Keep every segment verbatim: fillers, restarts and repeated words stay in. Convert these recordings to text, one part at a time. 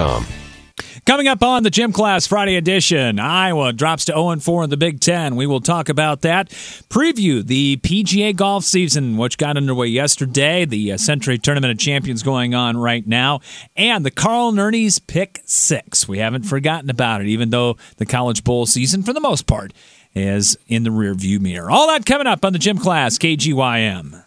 com. Coming up on the Gym Class Friday edition, Iowa drops to oh and four in the Big Ten. We will talk about that. Preview the P G A golf season, which got underway yesterday. The uh, Century Tournament of Champions going on right now. And the Carl Nerny's Pick Six. We haven't forgotten about it, even though the College Bowl season, for the most part, is in the rearview mirror. All that coming up on the Gym Class, K G Y M.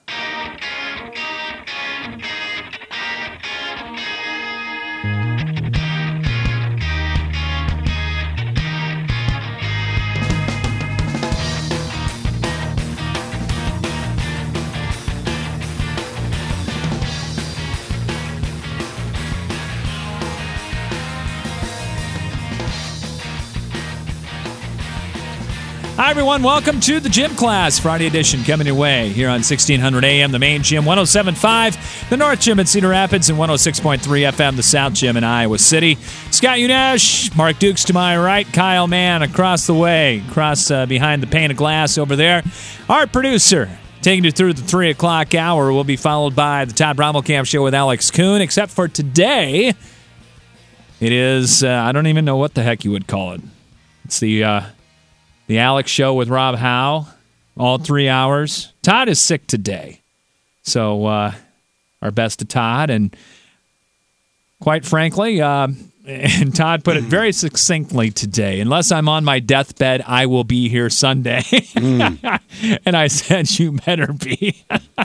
Hi, everyone. Welcome to the Gym Class Friday edition coming your way here on sixteen hundred A M, the main gym, one oh seven point five, the North Gym in Cedar Rapids, and one oh six point three F M, the South Gym in Iowa City. Scott Unash, Mark Dukes to my right, Kyle Mann across the way, across uh, behind the pane of glass over there. Our producer taking you through the three o'clock hour will be followed by the Todd Brommelkamp Show with Alex Kuhn, except for today, it is, uh, I don't even know what the heck you would call it. It's the... Uh, The Alex Show with Rob Howe, all three hours. Todd is sick today. So uh, our best to Todd. And quite frankly, uh, and Todd put it very succinctly today, unless I'm on my deathbed, I will be here Sunday. Mm. And I said, you better be.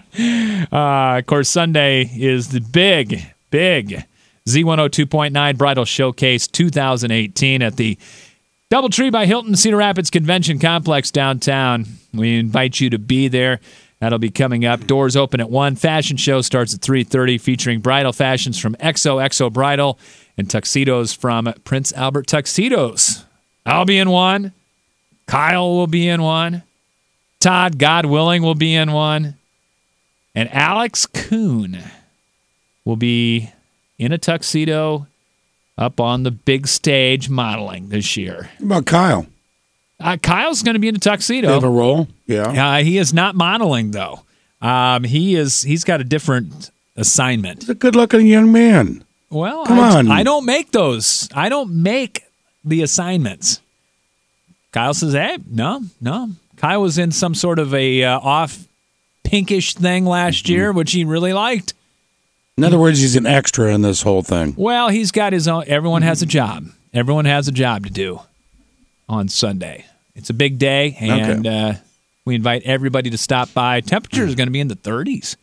uh, of course, Sunday is the big, big Z one oh two point nine Bridal Showcase two thousand eighteen at the DoubleTree by Hilton Cedar Rapids Convention Complex downtown. We invite you to be there. That'll be coming up. Doors open at one. Fashion show starts at three thirty, featuring bridal fashions from X O X O Bridal and tuxedos from Prince Albert Tuxedos. I'll be in one. Kyle will be in one. Todd, God willing, will be in one. And Alex Kuhn will be in a tuxedo up on the big stage modeling this year. What about Kyle? Uh, Kyle's going to be in a tuxedo. They have a role? Yeah. Uh, he is not modeling, though. Um, he is, he's got a different assignment. He's a good-looking young man. Well, Come I, on. I don't make those. I don't make the assignments. Kyle says, hey, no, no. Kyle was in some sort of a uh, off pinkish thing last mm-hmm. year, which he really liked. In other words, he's an extra in this whole thing. Well, he's got his own. Everyone has a job. Everyone has a job to do on Sunday. It's a big day, and okay. uh, we invite everybody to stop by. Temperature is going to be in the thirties.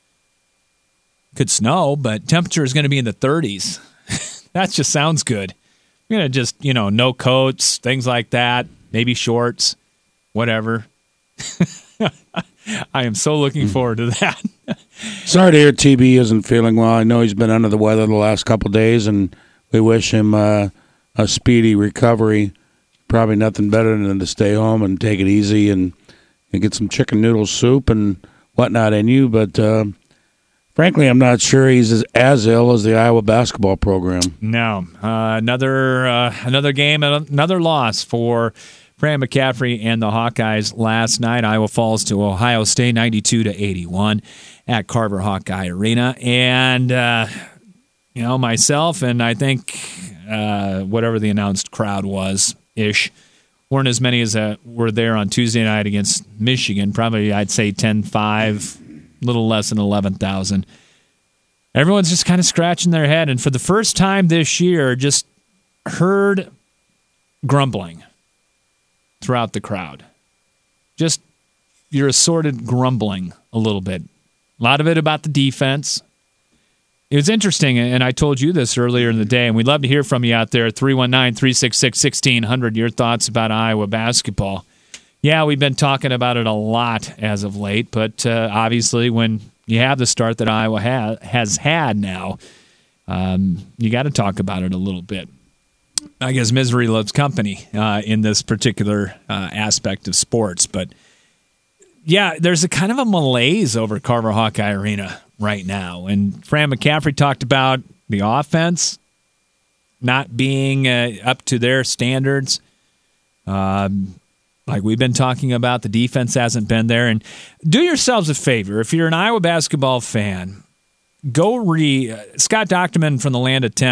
Could snow, but temperature is going to be in the thirties. That just sounds good. We're going to just, you know, no coats, things like that, maybe shorts, whatever. I am so looking forward to that. Sorry to hear T B isn't feeling well. I know he's been under the weather the last couple of days, and we wish him uh, a speedy recovery. Probably nothing better than to stay home and take it easy and, and get some chicken noodle soup and whatnot in you. But uh, frankly, I'm not sure he's as, as ill as the Iowa basketball program. No. Uh, another uh, another game, another loss for Fran McCaffrey and the Hawkeyes last night. Iowa falls to Ohio State ninety-two to eighty-one at Carver Hawkeye Arena. And, uh, you know, myself and I think uh, whatever the announced crowd was, ish, weren't as many as uh, were there on Tuesday night against Michigan. Probably, I'd say ten five, a little less than eleven thousand. Everyone's just kind of scratching their head. And for the first time this year, just heard grumbling throughout the crowd. Just your assorted grumbling a little bit. A lot of it about the defense. It was interesting, and I told you this earlier in the day, and we'd love to hear from you out there at three one nine, three six six, one six zero zero, your thoughts about Iowa basketball. Yeah, we've been talking about it a lot as of late, but uh, obviously when you have the start that Iowa ha- has had now, um, you got to talk about it a little bit. I guess misery loves company uh, in this particular uh, aspect of sports. But, yeah, there's a kind of a malaise over Carver Hawkeye Arena right now. And Fran McCaffrey talked about the offense not being uh, up to their standards. Um, like we've been talking about, the defense hasn't been there. And do yourselves a favor. If you're an Iowa basketball fan, go read uh, Scott Dochterman from the Land of ten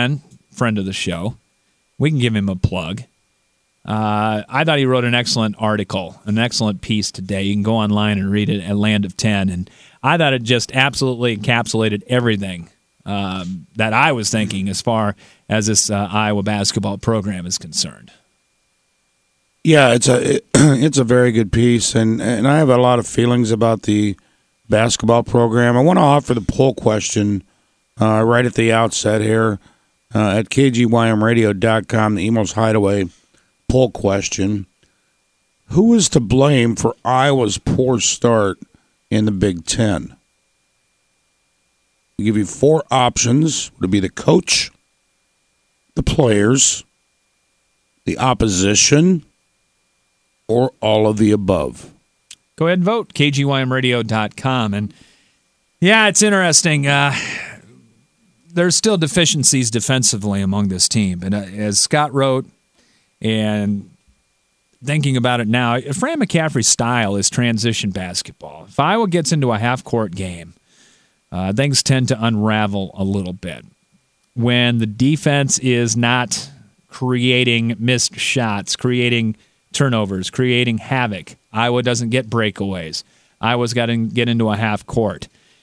friend of the show. We can give him a plug. Uh, I thought he wrote an excellent article, an excellent piece today. You can go online and read it at Land of ten. And I thought it just absolutely encapsulated everything um, that I was thinking as far as this uh, Iowa basketball program is concerned. Yeah, it's a it, it's a very good piece, and, and I have a lot of feelings about the basketball program. I want to offer the poll question uh, right at the outset here uh, at K G Y M radio dot com, the Emos Hideaway poll question. Who is to blame for Iowa's poor start in the Big Ten? We give you four options. Would it be the coach, the players, the opposition, or all of the above? Go ahead and vote, K G Y M radio dot com. And, yeah, it's interesting. Uh, there's still deficiencies defensively among this team. But uh, as Scott wrote, and thinking about it now, Fran McCaffrey's style is transition basketball. If Iowa gets into a half-court game, uh, things tend to unravel a little bit. When the defense is not creating missed shots, creating turnovers, creating havoc, Iowa doesn't get breakaways. Iowa's got to get into a half-court.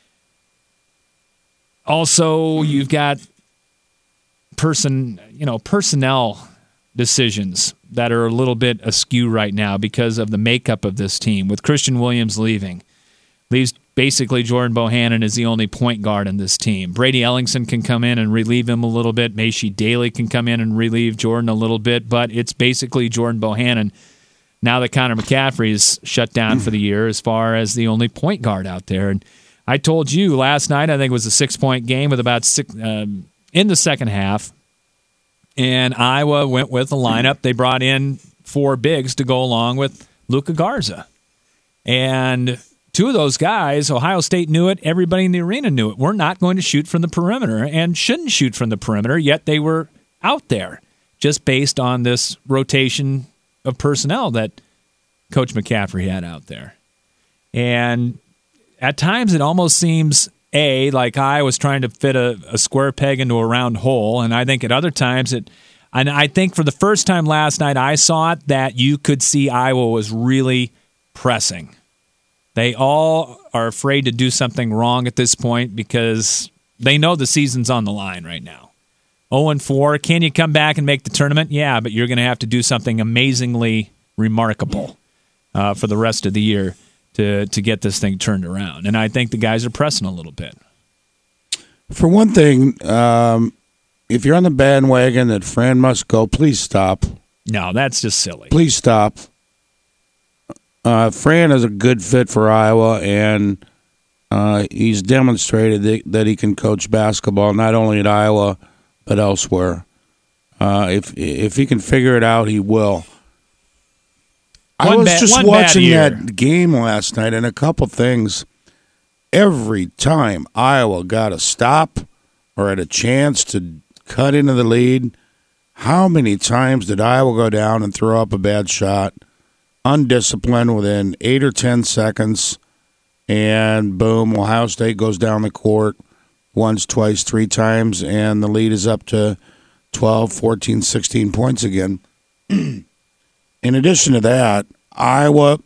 Also, you've got person, you know, personnel decisions that are a little bit askew right now because of the makeup of this team. With Christian Williams leaving, leaves basically Jordan Bohannon is the only point guard in this team. Brady Ellingson can come in and relieve him a little bit. Macy Daly can come in and relieve Jordan a little bit, but it's basically Jordan Bohannon now that Connor McCaffrey is shut down for the year as far as the only point guard out there. And I told you last night, I think it was a six-point game with about six um, in the second half, and Iowa went with a lineup. They brought in four bigs to go along with Luka Garza. And two of those guys, Ohio State knew it, everybody in the arena knew it, we're not going to shoot from the perimeter and shouldn't shoot from the perimeter, yet they were out there just based on this rotation of personnel that Coach McCaffrey had out there. And at times it almost seems A, like I was trying to fit a, a square peg into a round hole, and I think at other times it, and I think for the first time last night I saw it that you could see Iowa was really pressing. They all are afraid to do something wrong at this point because they know the season's on the line right now. oh and four, can you come back and make the tournament? Yeah, but you're going to have to do something amazingly remarkable uh, for the rest of the year to to get this thing turned around. And I think the guys are pressing a little bit. For one thing, um, if you're on the bandwagon that Fran must go, please stop. No, that's just silly. Please stop. Uh, Fran is a good fit for Iowa, and uh, he's demonstrated that, that he can coach basketball not only at Iowa but elsewhere. Uh, if if he can figure it out, he will. One I was bad, just watching that game last night, and a couple things. Every time Iowa got a stop or had a chance to cut into the lead, how many times did Iowa go down and throw up a bad shot, undisciplined within eight or ten seconds, and boom, Ohio State goes down the court once, twice, three times, and the lead is up to twelve, fourteen, sixteen points again. In addition to that, Iowa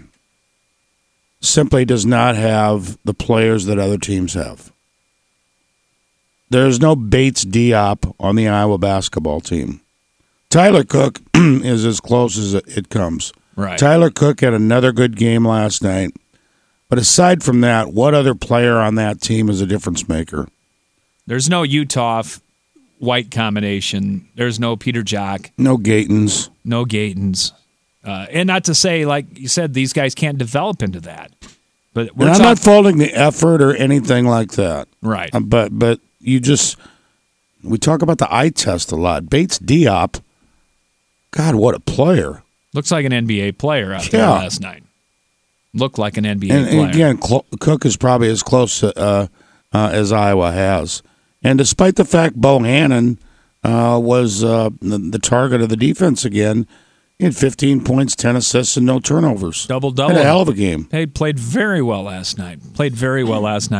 simply does not have the players that other teams have. There's no Bates Diop on the Iowa basketball team. Tyler Cook is as close as it comes. Right. Tyler Cook had another good game last night. But aside from that, what other player on that team is a difference maker? There's no Utah White combination. There's no Peter Jock. No Gatons. No Gatons. Uh, and not to say, like you said, these guys can't develop into that. But we're and I'm talk- not faulting the effort or anything like that. Right. Uh, but but you just, we talk about the eye test a lot. Bates Diop, God, what a player. Looks like an N B A player out there Yeah. last night. Looked like an N B A And, player. and again, Cl- Cook is probably as close to, uh, uh, as Iowa has. And despite the fact Bohannon uh, was uh, the, the target of the defense again, he had fifteen points, ten assists, and no turnovers. Double-double. Had a hell of a game. He played very well last night. Played very well last night.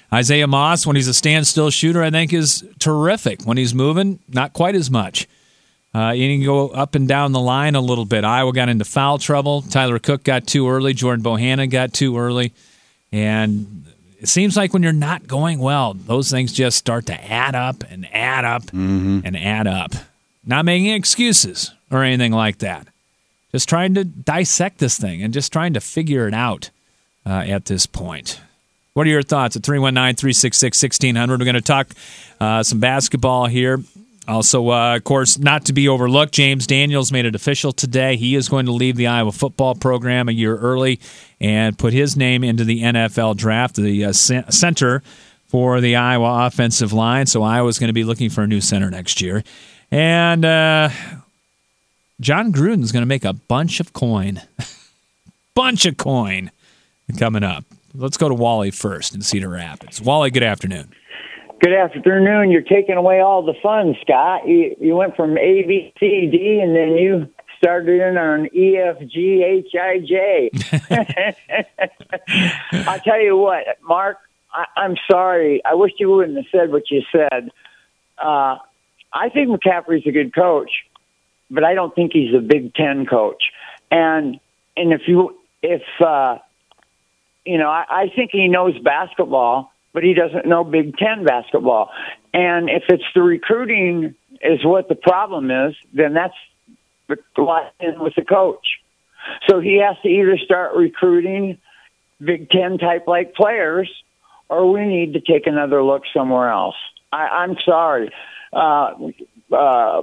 Isaiah Moss, when he's a standstill shooter, I think is terrific. When he's moving, not quite as much. Uh, you can go up and down the line a little bit. Iowa got into foul trouble. Tyler Cook got too early. Jordan Bohannon got too early. And it seems like when you're not going well, those things just start to add up and add up mm-hmm. and add up. Not making excuses or anything like that. Just trying to dissect this thing and just trying to figure it out uh, at this point. What are your thoughts at three one nine, three six six, one six zero zero? We're going to talk uh, some basketball here. Also, uh, of course, not to be overlooked, James Daniels made it official today. He is going to leave the Iowa football program a year early and put his name into the N F L draft, the uh, center for the Iowa offensive line. So Iowa's going to be looking for a new center next year. And uh, John Gruden's going to make a bunch of coin. bunch of coin coming up. Let's go to Wally first in Cedar Rapids. Wally, good afternoon. Good afternoon. You're taking away all the fun, Scott. You, you went from A, B, C, D, and then you started in on E, F, G, H, I, J. I'll tell you what, Mark, I, I'm sorry. I wish you wouldn't have said what you said. Uh, I think McCaffrey's a good coach, but I don't think he's a Big Ten coach. And and if you if uh, you know, I, I think he knows basketball, but he doesn't know Big Ten basketball. And if it's the recruiting is what the problem is, then that's the line with the coach. So he has to either start recruiting Big Ten type like players, or we need to take another look somewhere else. I, I'm sorry. Uh, uh,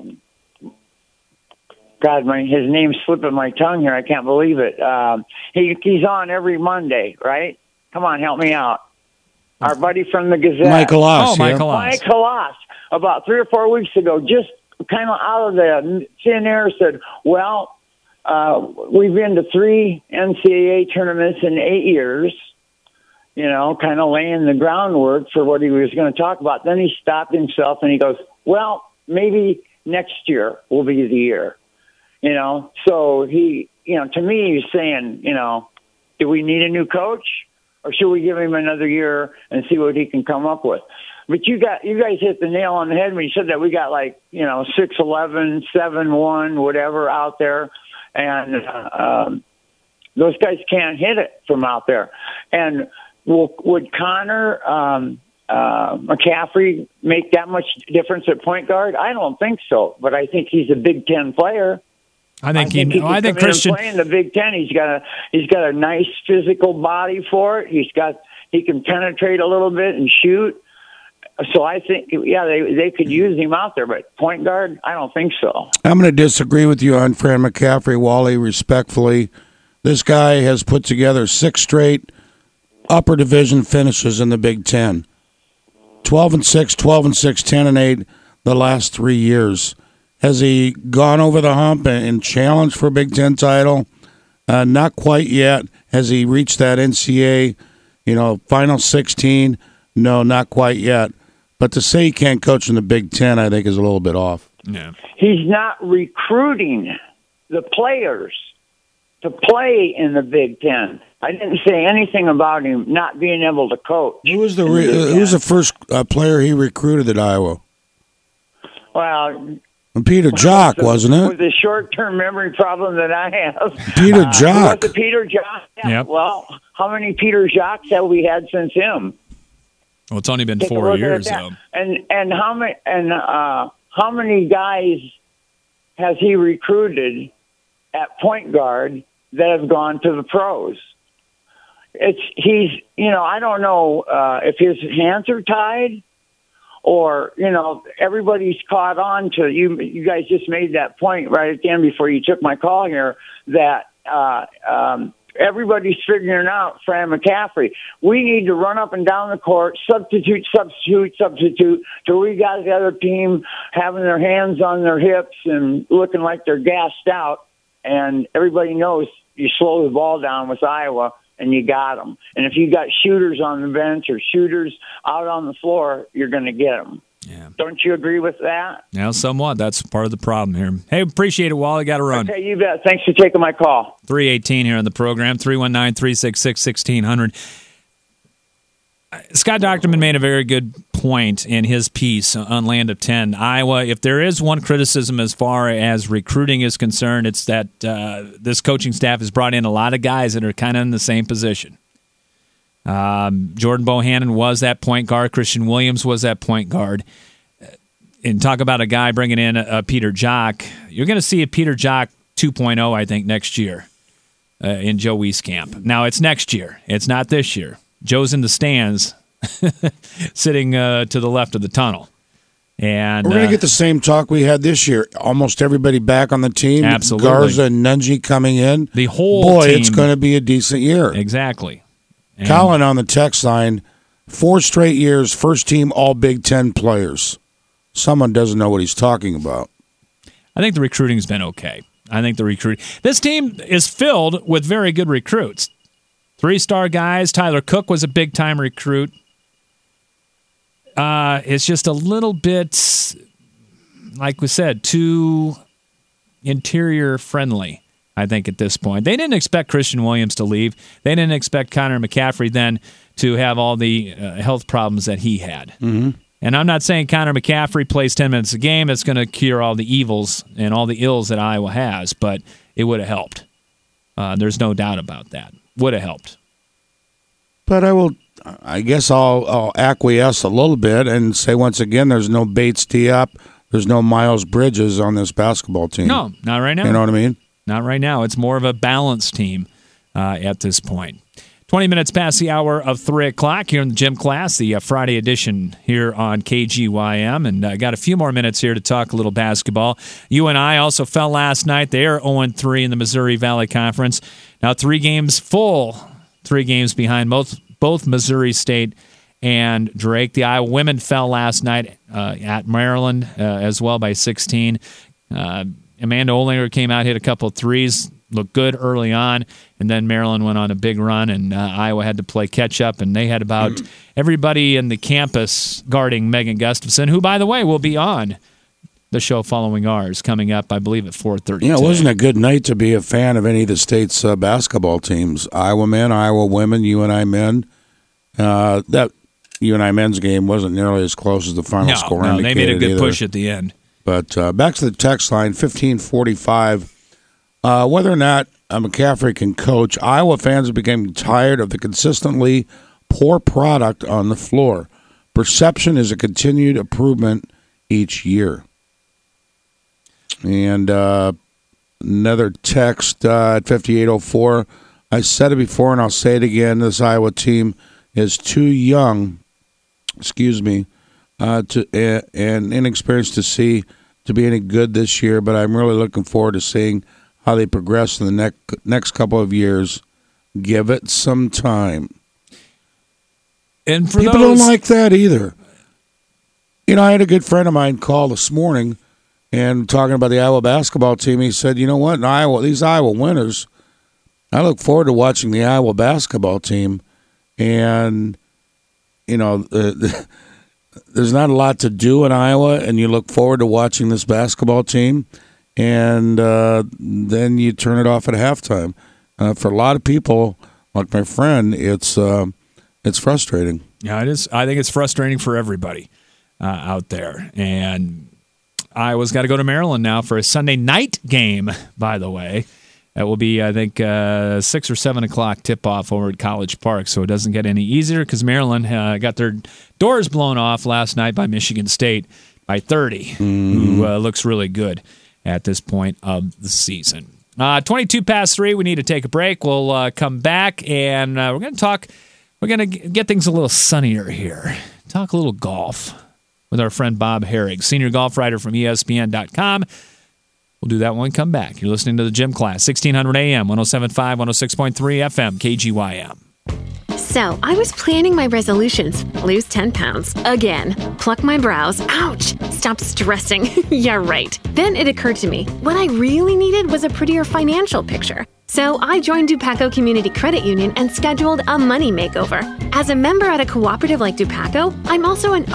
God, my his name's slipping my tongue here. I can't believe it. Um, he he's on every Monday, right? Come on, help me out. Our buddy from the Gazette. Michael Oss. Oh, Michael Oss. Michael Oss, about three or four weeks ago, just kind of out of the thin air said, well, uh, we've been to three N C double A tournaments in eight years, you know, kind of laying the groundwork for what he was going to talk about. Then he stopped himself and he goes, well, maybe next year will be the year, you know. So he, you know, to me, he's saying, you know, do we need a new coach? Or should we give him another year and see what he can come up with? But you got you guys hit the nail on the head when you said that we got like, you know, six eleven, seven one, whatever out there. And uh, um, those guys can't hit it from out there. And will, would Connor um, uh, McCaffrey make that much difference at point guard? I don't think so. But I think he's a Big Ten player. I think, I think he. he Oh, I think Christian playing the Big Ten. He's got a he's got a nice physical body for it. He's got he can penetrate a little bit and shoot. So I think yeah they they could use him out there, but point guard I don't think so. I'm going to disagree with you on Fran McCaffrey, Wally. Respectfully, this guy has put together six straight upper division finishes in the Big Ten. Twelve and six, twelve and six, ten and eight the last three years. Has he gone over the hump and challenged for a Big Ten title? Uh, not quite yet. Has he reached that N C double A, you know, Final sixteen? No, not quite yet. But to say he can't coach in the Big Ten, I think, is a little bit off. Yeah. He's not recruiting the players to play in the Big Ten. I didn't say anything about him not being able to coach. Who was the re- the Who was the first uh, player he recruited at Iowa? Well, Peter Jock, wasn't it? With the short-term memory problem that I have. Peter uh, Jock. Was it Peter Jock? Yeah. Yep. Well, how many Peter Jocks have we had since him? Well, it's only been Take a four look years, at that. though. And and how many and uh, how many guys has he recruited at point guard that have gone to the pros? It's he's you know I don't know uh, if his hands are tied. Or, you know, everybody's caught on to you. You guys just made that point right at the end before you took my call here that uh, um, everybody's figuring out Fran McCaffrey. We need to run up and down the court, substitute, substitute, substitute, till we got the other team having their hands on their hips and looking like they're gassed out. And everybody knows you slow the ball down with Iowa, and you got them. And if you got shooters on the bench or shooters out on the floor, you're going to get them. Yeah. Don't you agree with that? Yeah, somewhat. That's part of the problem here. Hey, appreciate it, Wally. Got to run. Okay, you bet. Thanks for taking my call. three eighteen here on the program, three one nine, three six six, one six zero zero. Scott Docterman made a very good point in his piece on Land of ten. Iowa, if there is one criticism as far as recruiting is concerned, it's that uh, this coaching staff has brought in a lot of guys that are kind of in the same position. Um, Jordan Bohannon was that point guard. Christian Williams was that point guard. And talk about a guy bringing in a, a Peter Jock. You're going to see a Peter Jock two point oh, I think, next year uh, in Joe Wieskamp. Now, it's next year. It's not this year. Joe's in the stands sitting uh, to the left of the tunnel. And we're going to uh, get the same talk we had this year. Almost everybody back on the team. Absolutely. Garza and Nunji coming in. The whole Boy, team. it's going to be a decent year. Exactly. And Colin on the text line, four straight years, first team all Big Ten players. Someone doesn't know what he's talking about. I think the recruiting's been okay. I think the recruit. This team is filled with very good recruits. Three-star guys. Tyler Cook was a big-time recruit. Uh, it's just a little bit, like we said, too interior-friendly, I think, at this point. They didn't expect Christian Williams to leave. They didn't expect Connor McCaffrey then to have all the uh, health problems that he had. Mm-hmm. And I'm not saying Connor McCaffrey plays ten minutes a game. It's going to cure all the evils and all the ills that Iowa has, but it would have helped. Uh, there's no doubt about that. Would have helped. But I will, I guess I'll, I'll acquiesce a little bit and say once again, there's no Bates Diop, there's no Miles Bridges on this basketball team. No, not right now. You know what I mean? Not right now. It's more of a balanced team uh, at this point. twenty minutes past the hour of three o'clock here in the gym class, the uh, Friday edition here on K G Y M. And I uh, got a few more minutes here to talk a little basketball. U N I also fell last night. They are oh and three in the Missouri Valley Conference. Now three games full, three games behind both, both Missouri State and Drake. The Iowa women fell last night uh, at Maryland uh, as well by sixteen. Uh, Amanda Olinger came out, hit a couple of threes. Looked good early on, and then Maryland went on a big run, and uh, Iowa had to play catch-up, and they had about everybody in the campus guarding Megan Gustafson, who, by the way, will be on the show following ours, coming up, I believe, at four thirty. Yeah, it wasn't a good night to be a fan of any of the state's uh, basketball teams. Iowa men, Iowa women, U N I men. Uh, that U N I men's game wasn't nearly as close as the final no, score no, indicated they made a good either. push at the end. But uh, back to the text line, fifteen forty-five. Uh, whether or not uh, McCaffrey can coach, Iowa fans are becoming tired of the consistently poor product on the floor. Perception is a continued improvement each year. And uh, another text uh, at fifty-eight oh four. I said it before and I'll say it again. This Iowa team is too young, excuse me, uh, to uh, and inexperienced to see to be any good this year, but I'm really looking forward to seeing how they progress in the next next couple of years. Give it some time. And for people those... don't like that either. You know, I had a good friend of mine call this morning and talking about the Iowa basketball team. He said, "You know what? In Iowa, these Iowa winners, I look forward to watching the Iowa basketball team, and you know, uh, there's not a lot to do in Iowa, and you look forward to watching this basketball team." And uh, then you turn it off at halftime. Uh, for a lot of people, like my friend, it's uh, it's frustrating. Yeah, it is. I think it's frustrating for everybody uh, out there. And Iowa's got to go to Maryland now for a Sunday night game, by the way. That will be, I think, uh, six or seven o'clock tip-off over at College Park, so it doesn't get any easier because Maryland uh, got their doors blown off last night by Michigan State by thirty, mm. who uh, looks really good at this point of the season. Uh, twenty-two past three, we need to take a break. We'll uh, come back, and uh, we're going to talk, we're going to get things a little sunnier here. Talk a little golf with our friend Bob Herrig, senior golf writer from E S P N dot com. We'll do that when we come back. You're listening to the Gym Class, sixteen hundred A M, one oh seven point five, one oh six point three F M, K G Y M. So, I was planning my resolutions. Lose ten pounds. Again. Pluck my brows. Ouch. Stop stressing. Yeah, right. Then it occurred to me, what I really needed was a prettier financial picture. So, I joined Dupaco Community Credit Union and scheduled a money makeover. As a member at a cooperative like Dupaco, I'm also an owner.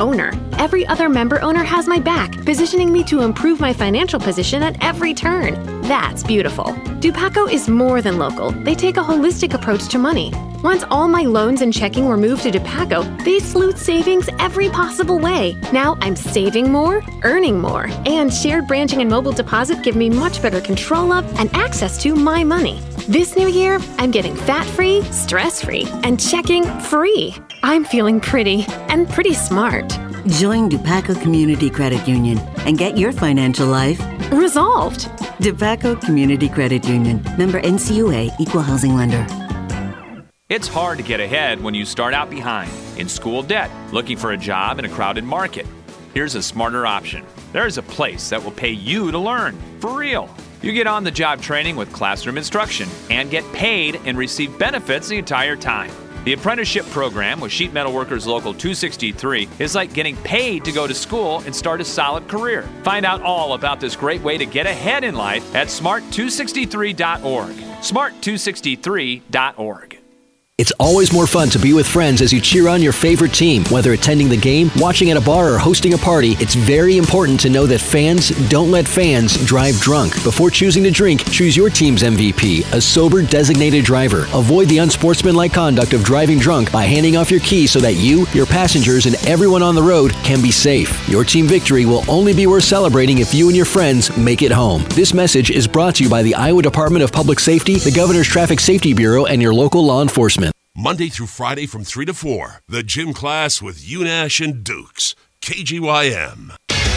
Every other member owner has my back, positioning me to improve my financial position at every turn. That's beautiful. Dupaco is more than local. They take a holistic approach to money. Once all my loans and checking were moved to Dupaco, they sleuth savings every possible way. Now I'm saving more, earning more, and shared branching and mobile deposit give me much better control of and access to my money. This new year, I'm getting fat-free, stress-free, and checking free. I'm feeling pretty and pretty smart. Join Dupaco Community Credit Union and get your financial life resolved. Dupaco Community Credit Union. Member N C U A. Equal Housing Lender. It's hard to get ahead when you start out behind, in school debt, looking for a job in a crowded market. Here's a smarter option. There's a place that will pay you to learn, for real. You get on-the-job training with classroom instruction and get paid and receive benefits the entire time. The apprenticeship program with Sheet Metal Workers Local two sixty-three is like getting paid to go to school and start a solid career. Find out all about this great way to get ahead in life at smart two sixty-three dot org. smart two sixty-three dot org. It's always more fun to be with friends as you cheer on your favorite team. Whether attending the game, watching at a bar, or hosting a party, it's very important to know that fans don't let fans drive drunk. Before choosing to drink, choose your team's M V P, a sober designated driver. Avoid the unsportsmanlike conduct of driving drunk by handing off your keys so that you, your passengers, and everyone on the road can be safe. Your team victory will only be worth celebrating if you and your friends make it home. This message is brought to you by the Iowa Department of Public Safety, the Governor's Traffic Safety Bureau, and your local law enforcement. Monday through Friday from three to four, the Gym Class with Unash and Dukes, K G Y M.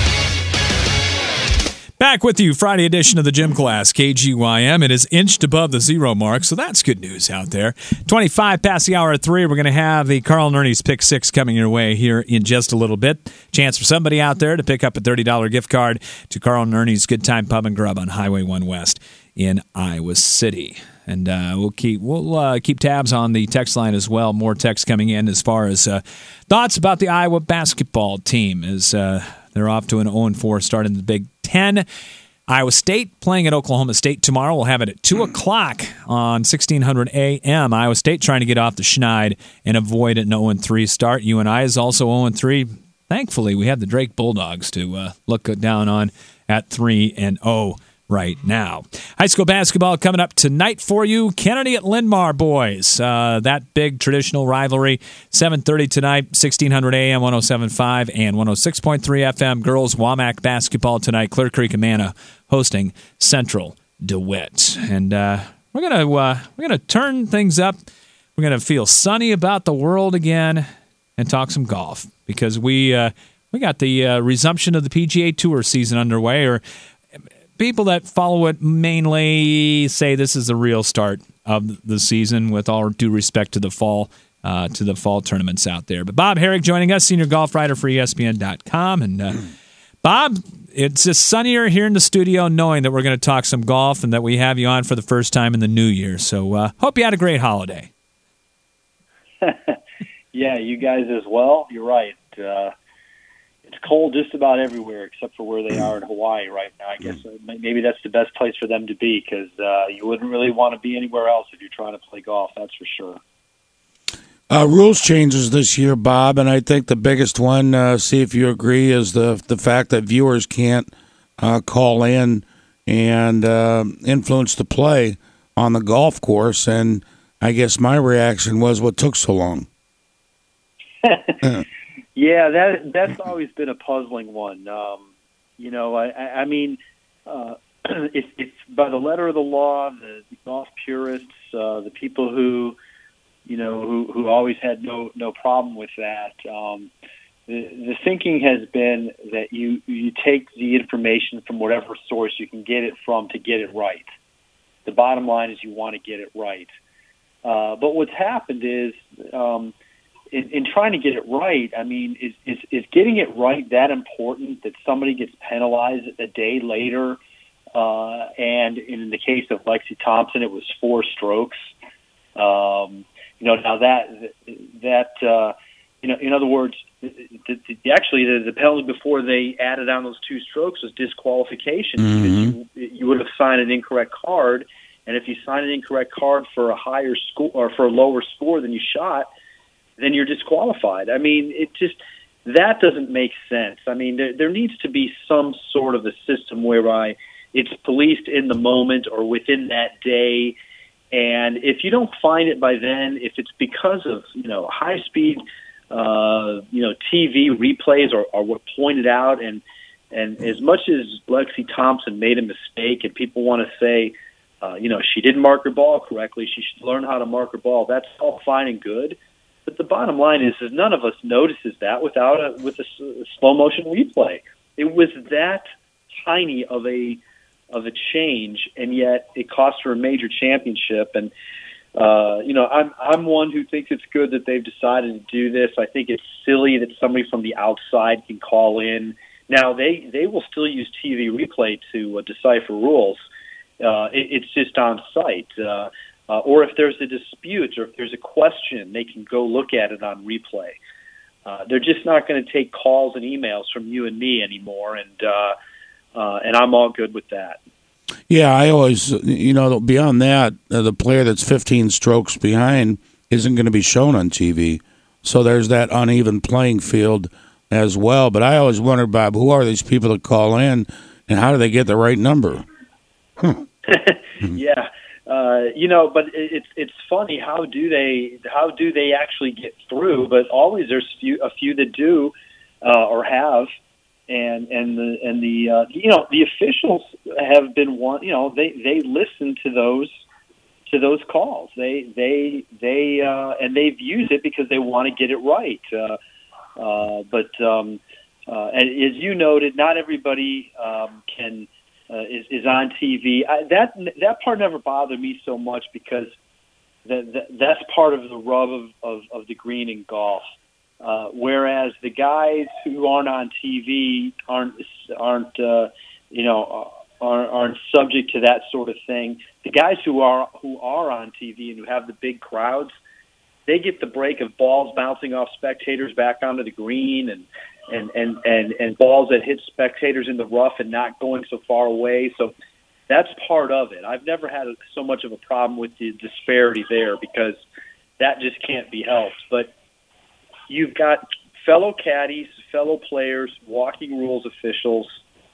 Back with you, Friday edition of the Gym Class, K G Y M. It is inched above the zero mark, so that's good news out there. twenty-five past the hour at three. We're going to have the Carl Nerney's Pick Six coming your way here in just a little bit. Chance for somebody out there to pick up a thirty dollars gift card to Carl Nerney's Good Time Pub and Grub on Highway one West in Iowa City. And uh, we'll keep we'll uh, keep tabs on the text line as well. More text coming in as far as uh, thoughts about the Iowa basketball team as uh, they're off to an oh and four start in the Big Ten. Iowa State playing at Oklahoma State tomorrow. We'll have it at two o'clock on sixteen hundred A M. Iowa State trying to get off the schneid and avoid an oh and three start. U N I is also oh and three. Thankfully, we have the Drake Bulldogs to uh, look down on at three and oh. Right now. High school basketball coming up tonight for you. Kennedy at Linn-Mar boys. Uh, that big traditional rivalry. seven thirty tonight, sixteen hundred A M, one oh seven point five and one oh six point three F M. Girls WAMAC basketball tonight. Clear Creek Amana hosting Central DeWitt. And uh, we're gonna uh, we're gonna turn things up. We're gonna feel sunny about the world again and talk some golf because we uh, we got the uh, resumption of the P G A Tour season underway. Or people that follow it mainly say this is the real start of the season, with all due respect to the fall uh, to the fall tournaments out there. But Bob Herrick joining us, senior golf writer for E S P N dot com. And uh, Bob, it's just sunnier here in the studio knowing that we're going to talk some golf and that we have you on for the first time in the new year. So uh, hope you had a great holiday. Yeah, you guys as well. You're right. Uh, It's cold just about everywhere except for where they are in Hawaii right now. I guess maybe that's the best place for them to be because uh, you wouldn't really want to be anywhere else if you're trying to play golf, that's for sure. Uh, rules changes this year, Bob, and I think the biggest one, uh, see if you agree, is the the fact that viewers can't uh, call in and uh, influence the play on the golf course. And I guess my reaction was, what took so long? Yeah, that that's always been a puzzling one. Um, you know, I, I mean, uh, it's, it's by the letter of the law. The, the golf purists, uh, the people who, you know, who, who always had no no problem with that. Um, the, the thinking has been that you you take the information from whatever source you can get it from to get it right. The bottom line is you want to get it right. Uh, but what's happened is. Um, In, in trying to get it right, I mean, is, is is getting it right that important that somebody gets penalized a day later? Uh, and in the case of Lexi Thompson, it was four strokes. Um, you know, now that that uh, you know, in other words, the, the, actually the, the penalty before they added on those two strokes was disqualification mm-hmm. because you, you would have signed an incorrect card, and if you sign an incorrect card for a higher score or for a lower score than you shot, then you're disqualified. I mean, it just that doesn't make sense. I mean, there, there needs to be some sort of a system whereby it's policed in the moment or within that day. And if you don't find it by then, if it's because of, you know, high speed, uh, you know, T V replays or, or were pointed out, and and as much as Lexi Thompson made a mistake and people want to say, uh, you know, she didn't mark her ball correctly, she should learn how to mark her ball, that's all fine and good. But the bottom line is, is none of us notices that without a, with a, a slow motion replay. It was that tiny of a of a change, and yet it cost her a major championship. And uh, you know, I'm I'm one who thinks it's good that they've decided to do this. I think it's silly that somebody from the outside can call in. Now they they will still use T V replay to uh, decipher rules. Uh, it, it's just on site. Uh, uh, or if there's a dispute or if there's a question, they can go look at it on replay. Uh, they're just not going to take calls and emails from you and me anymore, and uh, uh, and I'm all good with that. Yeah, I always, you know, beyond that, uh, the player that's fifteen strokes behind isn't going to be shown on T V. So there's that uneven playing field as well. But I always wondered, Bob, who are these people that call in, and how do they get the right number? Huh. Yeah. Uh, you know, but it's it's funny, how do they how do they actually get through? But always there's few, a few that do uh, or have, and and the and the uh, you know the officials have been one. You know, they, they listen to those to those calls. They they they uh, and they've used it because they want to get it right. Uh, uh, but um, uh, and as you noted, not everybody um, can. Uh, is, is on T V. I, that that part never bothered me so much because that, that that's part of the rub of, of, of the green in golf. Uh, whereas the guys who aren't on T V aren't aren't uh, you know aren't, aren't subject to that sort of thing. The guys who are who are on T V and who have the big crowds, they get the break of balls bouncing off spectators back onto the green, and and, and, and, and balls that hit spectators in the rough and not going so far away. So that's part of it. I've never had so much of a problem with the disparity there because that just can't be helped. But you've got fellow caddies, fellow players, walking rules officials,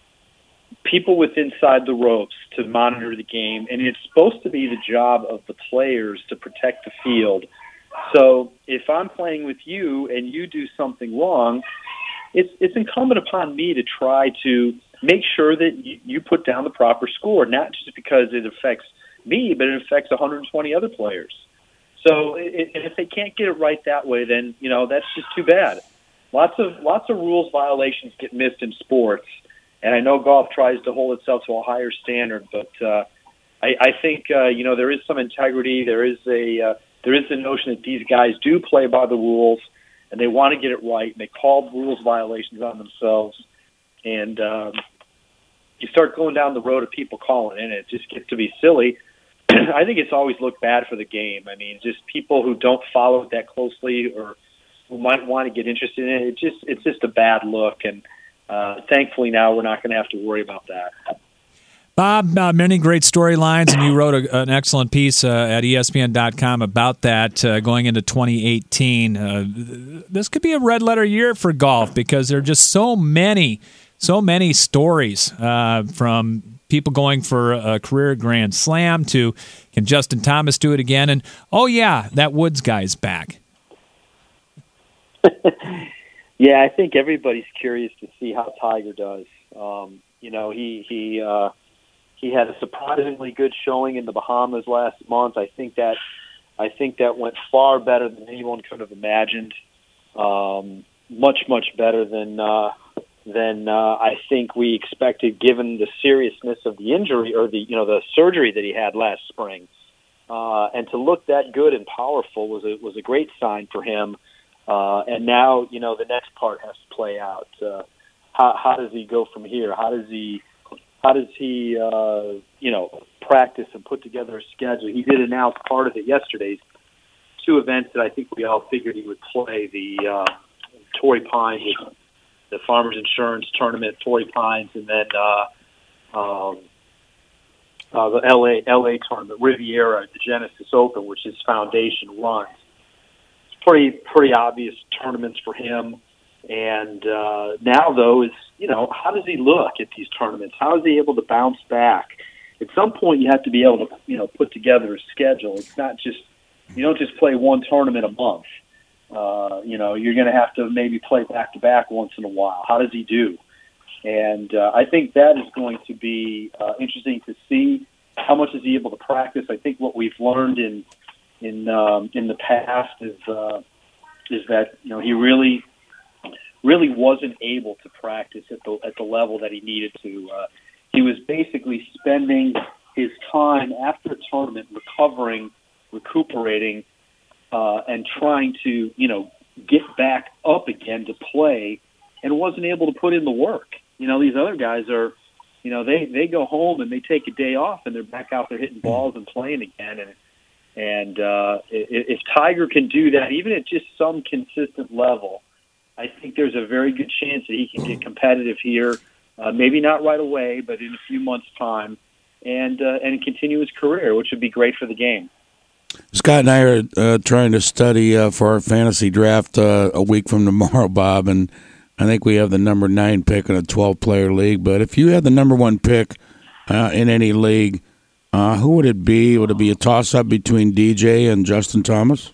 people with inside the ropes to monitor the game, and it's supposed to be the job of the players to protect the field. So if I'm playing with you and you do something wrong, it's it's incumbent upon me to try to make sure that you, you put down the proper score, not just because it affects me, but it affects one hundred twenty other players. So it, and if they can't get it right that way, then, you know, that's just too bad. Lots of lots of rules violations get missed in sports, and I know golf tries to hold itself to a higher standard, but uh, I, I think, uh, you know, there is some integrity. There is a uh, there is the notion that these guys do play by the rules, and they want to get it right, and they call rules violations on themselves. And um, you start going down the road of people calling in, it just gets to be silly. I think it's always looked bad for the game. I mean, just people who don't follow it that closely or who might want to get interested in it, it just it's just a bad look. And uh, thankfully now we're not going to have to worry about that. Bob, uh, many great storylines, and you wrote a, an excellent piece uh, at E S P N dot com about that uh, going into twenty eighteen. Uh, this could be a red letter year for golf because there are just so many, so many stories uh, from people going for a career Grand Slam to can Justin Thomas do it again? And, oh, yeah, that Woods guy's back. Yeah, I think everybody's curious to see how Tiger does. Um, you know, he he uh, he had a surprisingly good showing in the Bahamas last month. I think that I think that went far better than anyone could have imagined. Um, much much better than uh, than uh, I think we expected, given the seriousness of the injury or the you know the surgery that he had last spring. Uh, and to look that good and powerful was a was a great sign for him. Uh, and now, you know, the next part has to play out. Uh, how, how does he go from here? How does he, how does he, uh, you know, practice and put together a schedule? He did announce part of it yesterday. Two events that I think we all figured he would play: the uh, Torrey Pines, the Farmers Insurance Tournament, Torrey Pines, and then uh, um, uh, the L A L A tournament, Riviera, the Genesis Open, which his foundation runs. Pretty pretty obvious tournaments for him. And uh, now, though, is, you know, how does he look at these tournaments? How is he able to bounce back? At some point, you have to be able to, you know, put together a schedule. It's not just, you don't just play one tournament a month. Uh, you know, you're going to have to maybe play back-to-back once in a while. How does he do? And uh, I think that is going to be uh, interesting to see. How much is he able to practice? I think what we've learned in in um, in the past is uh, is that, you know, he really really wasn't able to practice at the at the level that he needed to. Uh, he was basically spending his time after a tournament recovering, recuperating, uh, and trying to, you know, get back up again to play, and wasn't able to put in the work. You know, these other guys are, you know, they, they go home and they take a day off and they're back out there hitting balls and playing again. And and uh, if Tiger can do that, even at just some consistent level, I think there's a very good chance that he can get competitive here. Uh, maybe not right away, but in a few months' time, and uh, and continue his career, which would be great for the game. Scott and I are uh, trying to study uh, for our fantasy draft uh, a week from tomorrow, Bob, and I think we have the number nine pick in a twelve-player league. But if you had the number one pick uh, in any league, uh, who would it be? Would it be a toss-up between D J and Justin Thomas?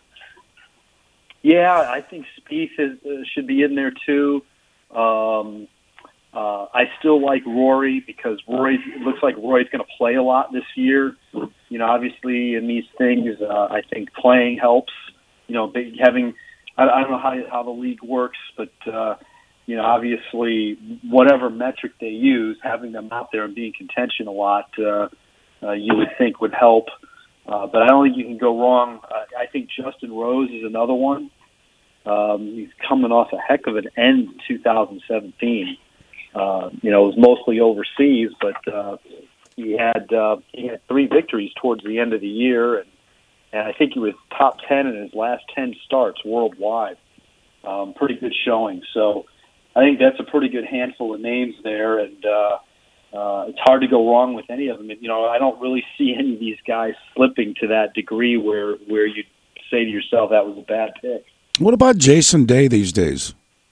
Yeah, I think Spieth is, uh, should be in there too. Um, uh, I still like Rory because Rory it looks like Rory's going to play a lot this year. You know, obviously in these things, uh, I think playing helps. You know, having I, I don't know how how the league works, but uh, you know, obviously whatever metric they use, having them out there and being contention a lot, uh, uh, you would think would help. Uh, but I don't think you can go wrong. I, I think Justin Rose is another one. Um, he's coming off a heck of an end in two thousand seventeen. Uh, you know, it was mostly overseas, but uh, he had uh, he had three victories towards the end of the year, and, and I think he was top ten in his last ten starts worldwide. Um, pretty good showing. So I think that's a pretty good handful of names there, and uh, uh, it's hard to go wrong with any of them. You know, I don't really see any of these guys slipping to that degree where where you say to yourself that was a bad pick. What about Jason Day these days?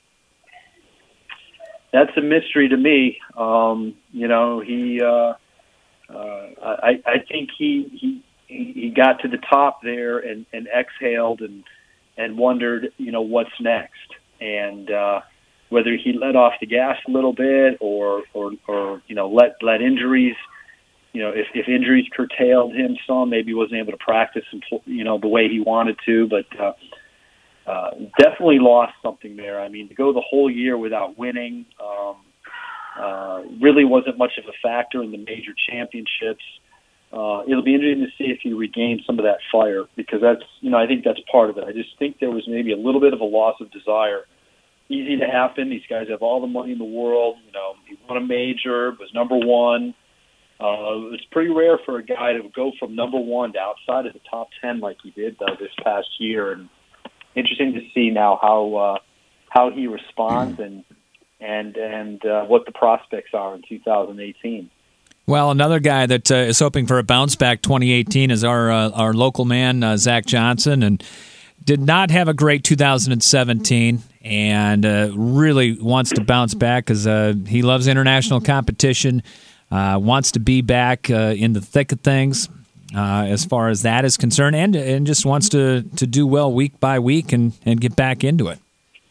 That's a mystery to me. Um, you know, he. Uh, uh, I, I think he, he he got to the top there and, and exhaled and and wondered, you know, what's next, and uh, whether he let off the gas a little bit or or, or you know let let injuries. You know, if, if injuries curtailed him some, maybe he wasn't able to practice, and, you know, the way he wanted to, but. Uh, Uh, definitely lost something there. I mean, to go the whole year without winning um, uh, really wasn't much of a factor in the major championships. Uh, it'll be interesting to see if he regains some of that fire, because that's, you know, I think that's part of it. I just think there was maybe a little bit of a loss of desire. Easy to happen. These guys have all the money in the world. You know, he won a major, was number one. Uh, it's pretty rare for a guy to go from number one to outside of the top ten like he did, though, this past year. And interesting to see now how uh, how he responds and and and uh, what the prospects are in two thousand eighteen. Well, another guy that uh, is hoping for a bounce back twenty eighteen is our uh, our local man uh, Zach Johnson, and did not have a great two thousand seventeen, and uh, really wants to bounce back because uh, he loves international competition, uh, wants to be back uh, in the thick of things. Uh, as far as that is concerned, and and just wants to, to do well week by week and, and get back into it.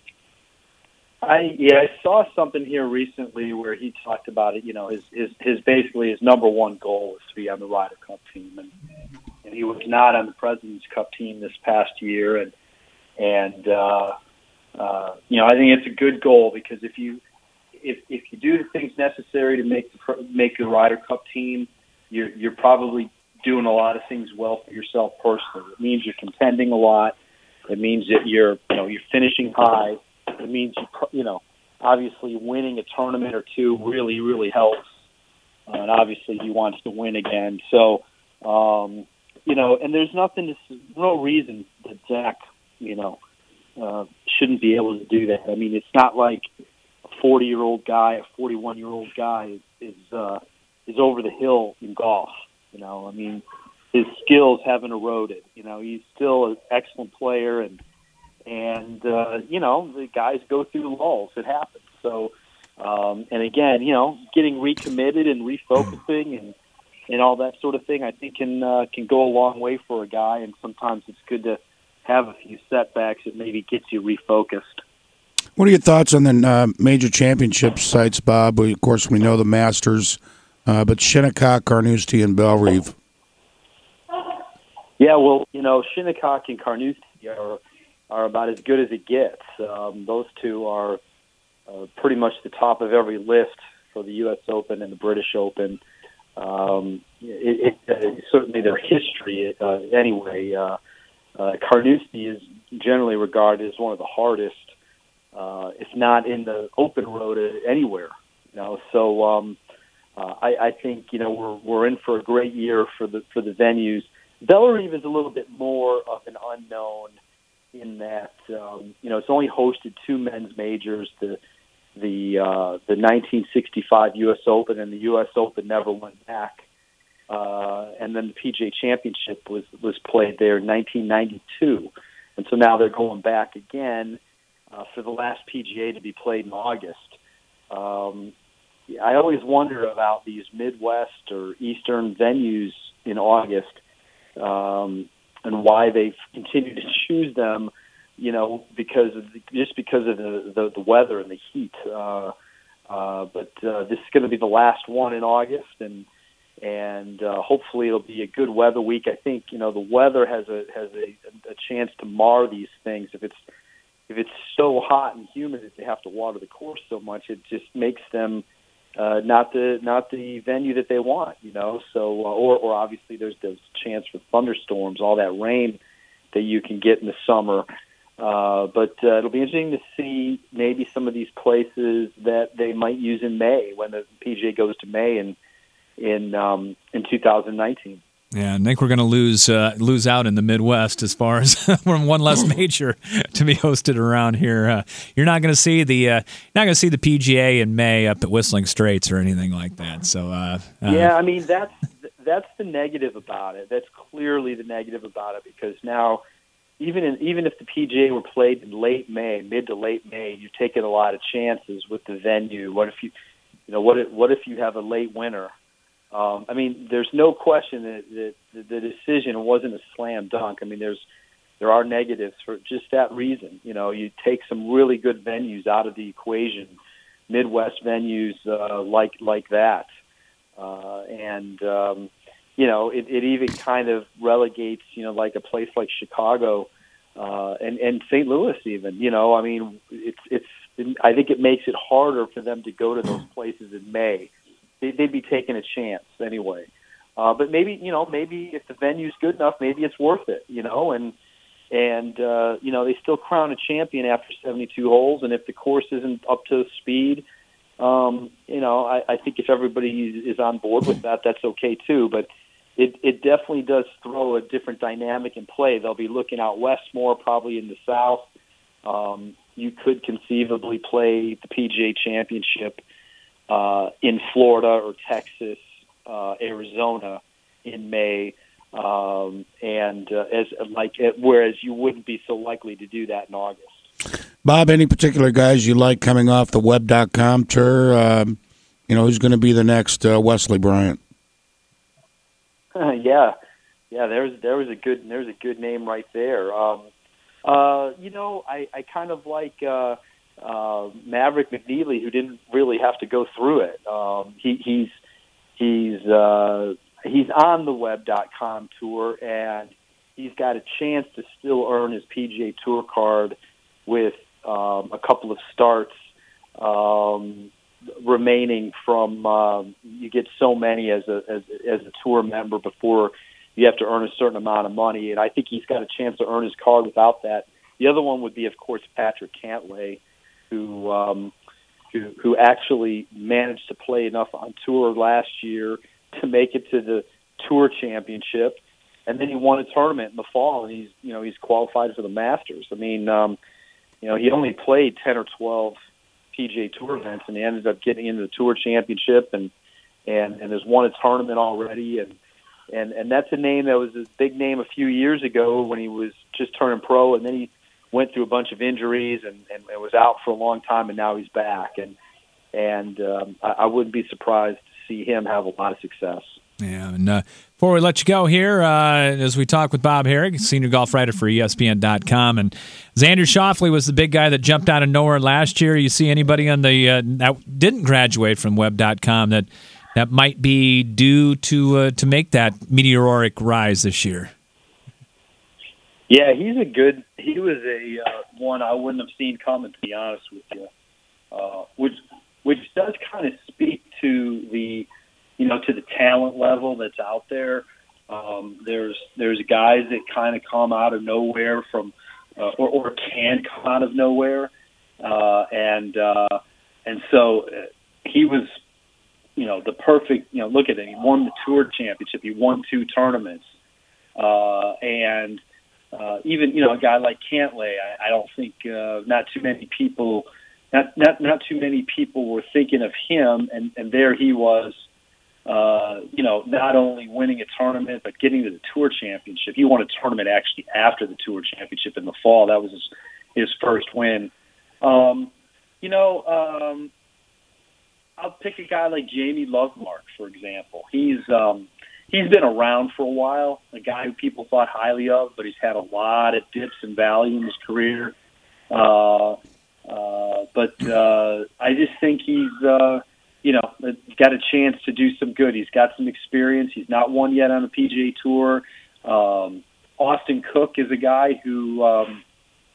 I yeah, I saw something here recently where he talked about it. You know, his his, his basically his number one goal is to be on the Ryder Cup team, and and he was not on the President's Cup team this past year, and and uh, uh, you know, I think it's a good goal, because if you if if you do the things necessary to make the make the Ryder Cup team, you're you're probably doing a lot of things well for yourself personally. It means you're contending a lot. It means that you're, you know, you're finishing high. It means you, you know, obviously winning a tournament or two really, really helps. Uh, and obviously he wants to win again. So, um, you know, and there's nothing, to, no reason that Zach, you know, uh, shouldn't be able to do that. I mean, it's not like a forty-year-old guy, a forty-one-year-old guy is is, uh, is over the hill in golf. You know, I mean, his skills haven't eroded. You know, he's still an excellent player, and And, uh, you know, the guys go through lulls. It happens. So, um, and again, you know, getting recommitted and refocusing and, and all that sort of thing, I think can uh, can go a long way for a guy. And sometimes it's good to have a few setbacks that maybe gets you refocused. What are your thoughts on the uh, major championship sites, Bob? We, of course, we know the Masters, uh, but Shinnecock, Carnoustie, and Bellerive. Yeah, well, you know, Shinnecock and Carnoustie are are about as good as it gets. Um, those two are uh, pretty much the top of every list for the U S Open and the British Open. Um, it, it, uh, certainly their history, uh, anyway. Uh, uh, Carnoustie is generally regarded as one of the hardest, uh, if not in the open road anywhere. You know, so um, uh, I, I think you know we're we're in for a great year for the for the venues. Bellerive is a little bit more of an unknown in that um, you know it's only hosted two men's majors. The the uh, the nineteen sixty-five U S Open and the U S Open never went back, uh, and then the P G A Championship was was played there in nineteen ninety-two, and so now they're going back again uh, for the last P G A to be played in August. Um, I always wonder about these Midwest or Eastern venues in August. Um, and why they've continued to choose them, you know, because of the, just because of the, the, the weather and the heat. Uh, uh, but uh, this is going to be the last one in August, and and uh, hopefully it'll be a good weather week. I think you know the weather has a has a, a chance to mar these things. If it's if it's so hot and humid that they have to water the course so much, it just makes them Uh, not the not the venue that they want, you know. So, uh, or or obviously there's the chance for thunderstorms, all that rain that you can get in the summer. Uh, but uh, it'll be interesting to see maybe some of these places that they might use in May when the P G A goes to May in in um, in two thousand nineteen. Yeah, I think we're going to lose uh, lose out in the Midwest as far as from one less major to be hosted around here. Uh, you're not going to see the uh, not going to see the P G A in May up at Whistling Straits or anything like that. So uh, uh, yeah, I mean that's that's the negative about it. That's clearly the negative about it because now even in, even if the P G A were played in late May, mid to late May, you're taking a lot of chances with the venue. What if you you know what if, what if you have a late winter? Um, I mean, there's no question that, that the decision wasn't a slam dunk. I mean, there's there are negatives for just that reason. You know, you take some really good venues out of the equation, Midwest venues uh, like like that, uh, and um, you know, it, it even kind of relegates, you know, like a place like Chicago uh, and and Saint Louis even. You know, I mean, it's it's. I think it makes it harder for them to go to those places in May. They'd be taking a chance anyway. Uh, but maybe, you know, maybe if the venue's good enough, maybe it's worth it, you know, and, and uh, you know, they still crown a champion after seventy-two holes, and if the course isn't up to speed, um, you know, I, I think if everybody is on board with that, that's okay too. But it, it definitely does throw a different dynamic in play. They'll be looking out west more, probably in the south. Um, you could conceivably play the P G A Championship Uh, in Florida or Texas, uh, Arizona in May, um, and uh, as like whereas you wouldn't be so likely to do that in August. Bob, any particular guys you like coming off the web dot com tour? Um, you know, who's going to be the next uh, Wesley Bryant? Uh, yeah, yeah. There's there was a good there's a good name right there. Um, uh, you know, I, I kind of like. Uh, Uh, Maverick McNeely, who didn't really have to go through it. Um, he, he's he's uh, he's on the web dot com tour, and he's got a chance to still earn his P G A Tour card with um, a couple of starts um, remaining from. Um, you get so many as a as, as a tour member before you have to earn a certain amount of money, and I think he's got a chance to earn his card without that. The other one would be, of course, Patrick Cantlay, who um, who who actually managed to play enough on tour last year to make it to the Tour Championship, and then he won a tournament in the fall, and he's you know he's qualified for the Masters. I mean, um, you know, he only played ten or twelve P G A Tour events, and he ended up getting into the Tour Championship, and and and has won a tournament already, and and and that's a name that was a big name a few years ago when he was just turning pro, and then he went through a bunch of injuries and, and, and was out for a long time, and now he's back. And and um, I, I wouldn't be surprised to see him have a lot of success. Yeah, and uh, before we let you go here, uh, as we talk with Bob Harig, senior golf writer for E S P N dot com, and Xander Schauffele was the big guy that jumped out of nowhere last year. You see anybody on the uh, that didn't graduate from web dot com that that might be due to uh, to make that meteoric rise this year? Yeah, he's a good. He was a uh, one I wouldn't have seen coming, to be honest with you. Uh, which which does kind of speak to the. You know, to the talent level that's out there. Um, there's there's guys that kind of come out of nowhere from, uh, or, or can come out of nowhere, uh, and uh, and so he was, you know, the perfect. You know, look at it. He won the Tour Championship. He won two tournaments, uh, and uh, even you know a guy like Cantlay. I, I don't think uh, not too many people, not not not too many people were thinking of him, and and there he was. Uh, you know, not only winning a tournament, but getting to the Tour Championship. He won a tournament actually after the Tour Championship in the fall. That was his, his first win. Um, you know, um, I'll pick a guy like Jamie Lovemark, for example. He's um, he's been around for a while, a guy who people thought highly of, but he's had a lot of dips and valleys in his career. Uh, uh, but uh, I just think he's... Uh, you know, got a chance to do some good. He's got some experience. He's not won yet on the P G A Tour. Um, Austin Cook is a guy who um,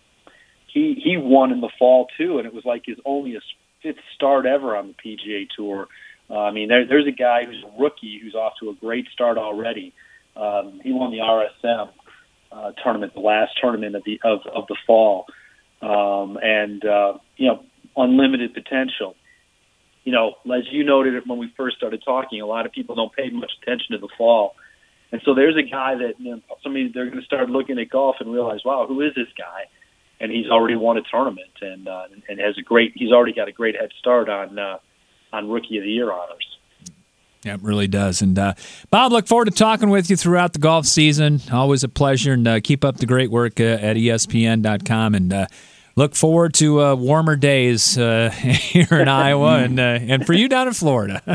he he won in the fall too, and it was like his only his fifth start ever on the P G A Tour. Uh, I mean, there, there's a guy who's a rookie who's off to a great start already. Um, he won the R S M uh, tournament, the last tournament of the of, of the fall, um, and uh, you know, unlimited potential. You know, as you noted when we first started talking, a lot of people don't pay much attention to the fall. And so there's a guy that, you know, somebody, they're going to start looking at golf and realize, wow, who is this guy? And he's already won a tournament and uh, and has a great, he's already got a great head start on uh, on Rookie of the Year honors. Yeah, it really does. And uh, Bob, look forward to talking with you throughout the golf season. Always a pleasure, and uh, keep up the great work uh, at E S P N dot com. And uh, look forward to uh, warmer days uh, here in Iowa and uh, and for you down in Florida.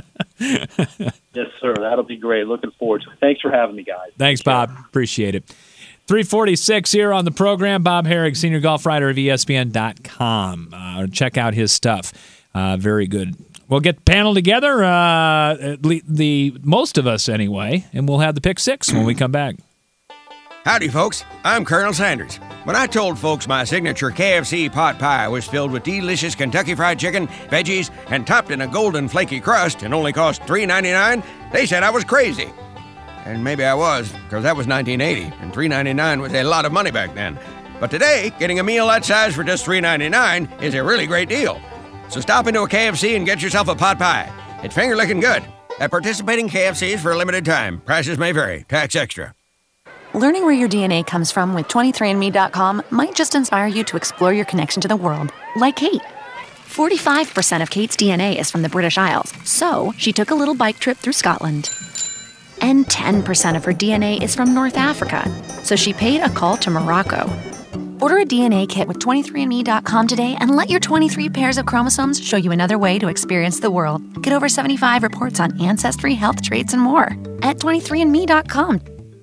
Yes, sir. That'll be great. Looking forward to it. Thanks for having me, guys. Thanks, Bob. Appreciate it. three forty-six here on the program. Bob Harig, senior golf writer of E S P N dot com. Uh, check out his stuff. Uh, very good. We'll get the panel together, uh, at least the most of us anyway, and we'll have the pick six when we come back. Howdy, folks. I'm Colonel Sanders. When I told folks my signature K F C pot pie was filled with delicious Kentucky Fried Chicken, veggies, and topped in a golden flaky crust and only cost three ninety-nine, they said I was crazy. And maybe I was, because that was nineteen eighty, and three ninety-nine was a lot of money back then. But today, getting a meal that size for just three ninety-nine is a really great deal. So stop into a K F C and get yourself a pot pie. It's finger-licking good. At participating K F Cs for a limited time. Prices may vary. Tax extra. Learning where your D N A comes from with twenty-three and me dot com might just inspire you to explore your connection to the world, like Kate. forty-five percent of Kate's D N A is from the British Isles, so she took a little bike trip through Scotland. And ten percent of her D N A is from North Africa, so she paid a call to Morocco. Order a D N A kit with twenty-three and me dot com today and let your twenty-three pairs of chromosomes show you another way to experience the world. Get over seventy-five reports on ancestry, health traits, and more at twenty-three and me dot com.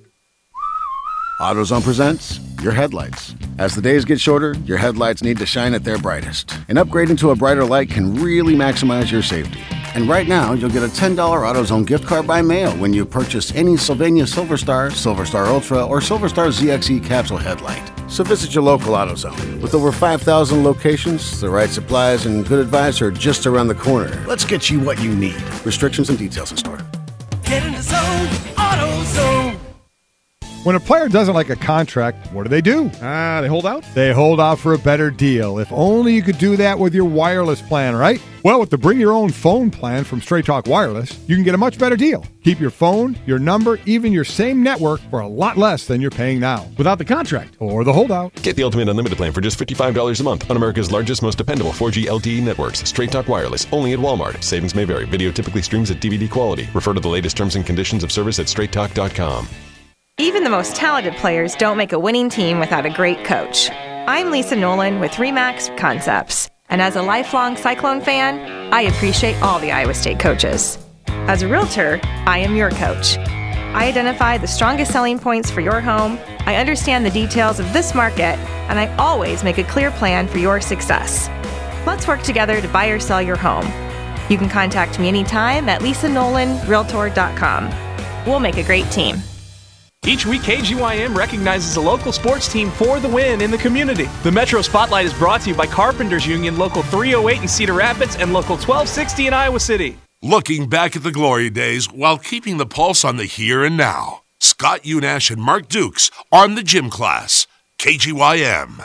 AutoZone presents your headlights. As the days get shorter, your headlights need to shine at their brightest. And upgrading to a brighter light can really maximize your safety. And right now, you'll get a ten dollars AutoZone gift card by mail when you purchase any Sylvania Silverstar, Silverstar Ultra, or Silverstar Z X E capsule headlight. So visit your local AutoZone. With over five thousand locations, the right supplies, and good advice are just around the corner. Let's get you what you need. Restrictions and details in store. Get in the zone, AutoZone. When a player doesn't like a contract, what do they do? Ah, uh, they hold out? They hold out for a better deal. If only you could do that with your wireless plan, right? Well, with the Bring Your Own Phone plan from Straight Talk Wireless, you can get a much better deal. Keep your phone, your number, even your same network for a lot less than you're paying now. Without the contract. Or the holdout. Get the Ultimate Unlimited plan for just fifty-five dollars a month on America's largest, most dependable four G L T E networks. Straight Talk Wireless, only at Walmart. Savings may vary. Video typically streams at D V D quality. Refer to the latest terms and conditions of service at straight talk dot com. Even the most talented players don't make a winning team without a great coach. I'm Lisa Nolan with RE/MAX Concepts, and as a lifelong Cyclone fan, I appreciate all the Iowa State coaches. As a realtor, I am your coach. I identify the strongest selling points for your home, I understand the details of this market, and I always make a clear plan for your success. Let's work together to buy or sell your home. You can contact me anytime at lisa nolan realtor dot com. We'll make a great team. Each week, K G Y M recognizes a local sports team for the win in the community. The Metro Spotlight is brought to you by Carpenters Union, Local three oh eight in Cedar Rapids and Local twelve sixty in Iowa City. Looking back at the glory days while keeping the pulse on the here and now. Scott Unash and Mark Dukes on the Gym Class. K G Y M.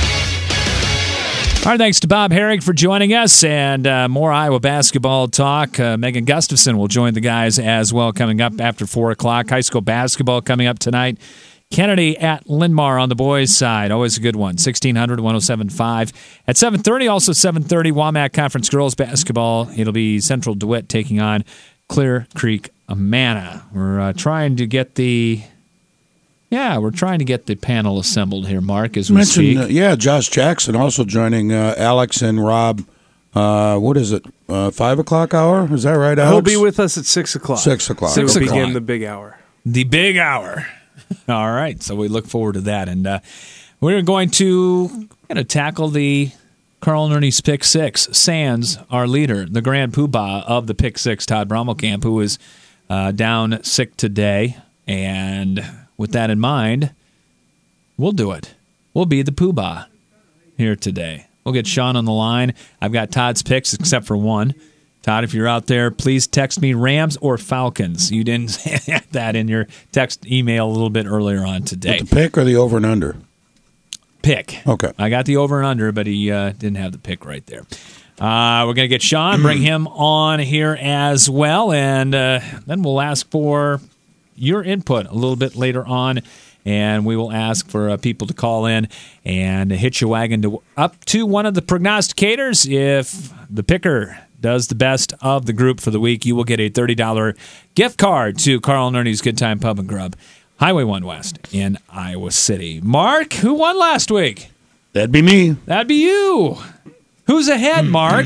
Our thanks to Bob Herrig for joining us, and uh, more Iowa basketball talk. Uh, Megan Gustafson will join the guys as well coming up after four o'clock. High school basketball coming up tonight. Kennedy at Linn-Mar on the boys' side. Always a good one. sixteen hundred, one oh seven point five. At seven thirty, also seven thirty, Wamac Conference girls basketball. It'll be Central DeWitt taking on Clear Creek Amana. We're uh, trying to get the... Yeah, we're trying to get the panel assembled here, Mark, as we Mentioned, speak. Uh, yeah, Josh Jackson also joining uh, Alex and Rob. Uh, what is it? Uh, five o'clock hour? Is that right, Alex? He'll be with us at six o'clock. Six o'clock. Six We'll o'clock. begin the big hour. The big hour. All right, so we look forward to that. And uh, we're going to going to tackle the Carl Nerney's Pick Six. Sands, our leader, the grand poobah of the Pick Six, Todd Brommelkamp, who is uh, down sick today. And with that in mind, we'll do it. We'll be the poobah here today. We'll get Sean on the line. I've got Todd's picks except for one. Todd, if you're out there, please text me Rams or Falcons. You didn't say that in your text email a little bit earlier on today. With the pick or the over and under? Pick. Okay. I got the over and under, but he uh, didn't have the pick right there. Uh, we're going to get Sean, bring him on here as well, and uh, then we'll ask for your input a little bit later on, and we will ask for uh, people to call in and hitch your wagon to up to one of the prognosticators. If the picker does the best of the group for the week, you will get a thirty dollars gift card to Carl Nerney's Good Time Pub and Grub, Highway one West in Iowa City. Mark, who won last week? That'd be me. That'd be you. Who's ahead, Mark?